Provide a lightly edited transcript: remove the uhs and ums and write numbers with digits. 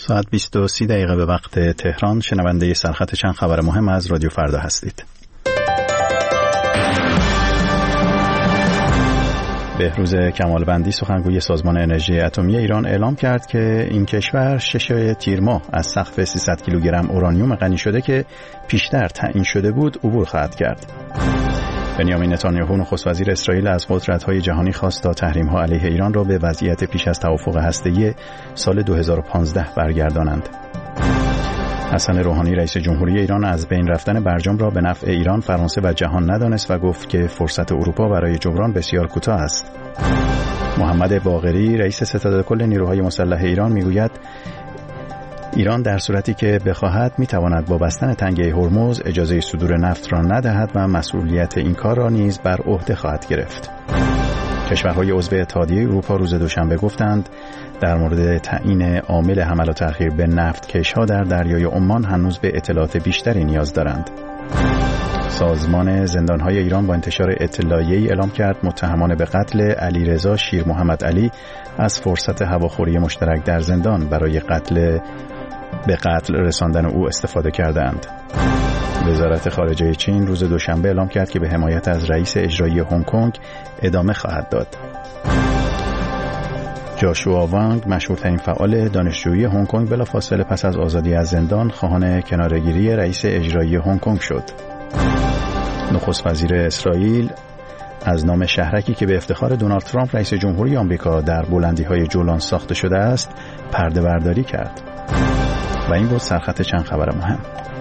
ساعت 20:30 به وقت تهران. شنونده سرخط چند خبر مهم از رادیو فردا هستید. بهروز کمالوندی سخنگوی سازمان انرژی اتمی ایران اعلام کرد که این کشور 6 تیر ماه از سقف 300 کیلوگرم اورانیوم غنی شده که پیشتر تعیین شده بود عبور خواهد کرد. بنیامین نتانیاهو نخست وزیر اسرائیل از قدرت‌های جهانی خواست تا تحریم‌ها علیه ایران را به وضعیت پیش از توافق هسته‌ای سال 2015 برگردانند. حسن روحانی رئیس جمهوری ایران از بین رفتن برجام را به نفع ایران، فرانسه و جهان ندانست و گفت که فرصت اروپا برای جبران بسیار کوتاه است. محمد باقری رئیس ستادکل نیروهای مسلح ایران میگوید ایران در صورتی که بخواهد میتواند با بستن تنگه هرمز اجازه صدور نفت را ندهد و مسئولیت این کار را نیز بر عهده خواهد گرفت. کشورهای عضو اتحادیه اروپا روز دوشنبه گفتند در مورد تعیین عامل حمل و تأخیر به نفتکش‌ها در دریای عمان هنوز به اطلاعات بیشتری نیاز دارند. سازمان زندانهای ایران با انتشار اطلاعیه‌ای اعلام کرد متهمان به قتل علیرضا شیر محمد علی از فرصت هواخوری مشترک در زندان برای به قتل رساندن او استفاده کردند. وزارت خارجه چین روز دوشنبه اعلام کرد که به حمایت از رئیس اجرایی هنگ کنگ ادامه خواهد داد. جاشوا وانگ مشهورترین فعال دانشجویی هنگ کنگ بلافاصله پس از آزادی از زندان خواهان کناره‌گیری رئیس اجرایی هنگ کنگ شد. نخست وزیر اسرائیل از نام شهرکی که به افتخار دونالد ترامپ رئیس جمهوری آمریکا در بلندی‌های جولان ساخته شده است پرده برداری کرد. و این بود سرخط چند خبر مهم.